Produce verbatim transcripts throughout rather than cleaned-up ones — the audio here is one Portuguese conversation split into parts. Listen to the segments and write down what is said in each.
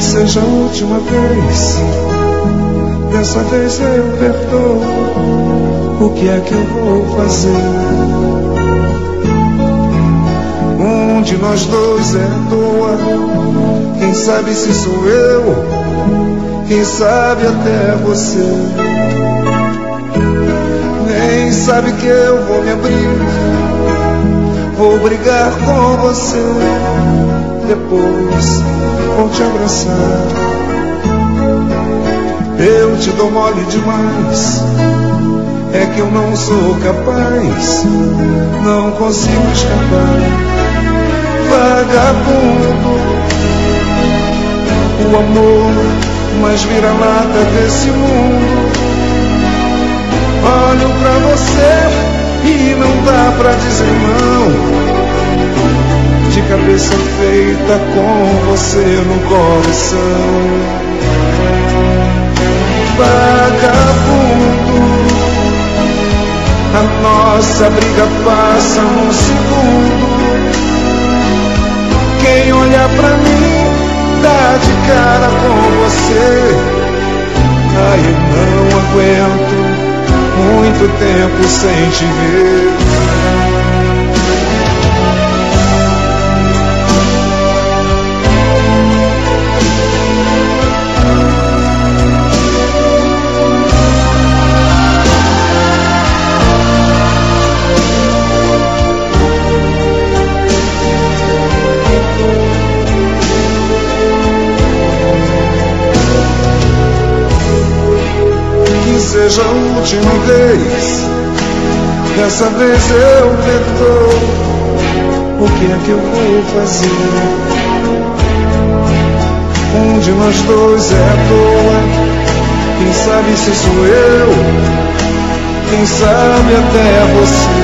seja a última vez, dessa vez eu perdoo. O que é que eu vou fazer? Um de nós dois é à toa. Quem sabe se sou eu, quem sabe até você. Nem sabe que eu vou me abrir, vou brigar com você. Depois vou te abraçar. Eu te dou mole demais, é que eu não sou capaz, não consigo escapar. Vagabundo, o amor mais vira-lata desse mundo. Olho pra você e não dá pra dizer não. De cabeça feita com você no coração. Vagabundo, a nossa briga passa num segundo. Quem olha pra mim dá de cara com você. Ai, eu não aguento muito tempo sem te ver. Seja a última vez, dessa vez eu perdoo. O que é que eu vou fazer? Um de nós dois é à toa. Quem sabe se sou eu, quem sabe até você.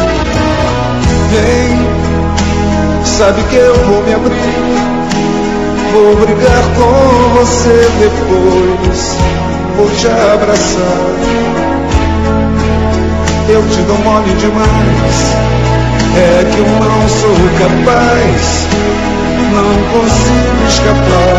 Quem sabe que eu vou me abrir, vou brigar com você. Depois vou te abraçar. Eu te dou mole demais, é que eu não sou capaz, não consigo escapar.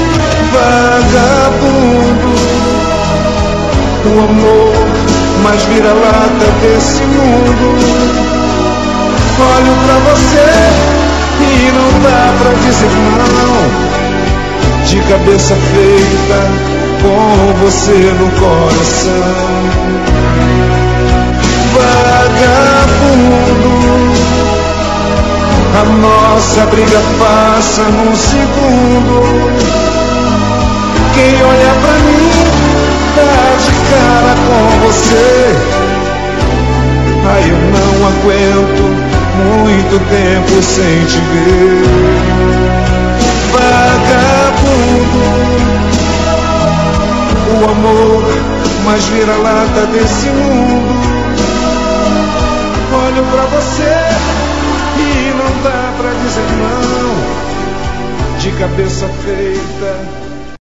Vagabundo, o amor mais vira-lata desse mundo. Olho pra você e não dá pra dizer não. De cabeça feita com você no coração. Vagabundo, a nossa briga passa num segundo. Quem olha pra mim dá de cara com você. Ai, eu não aguento muito tempo sem te ver. Vagabundo, o amor mais vira-lata desse mundo. Olho pra você e não dá pra dizer não. De cabeça feita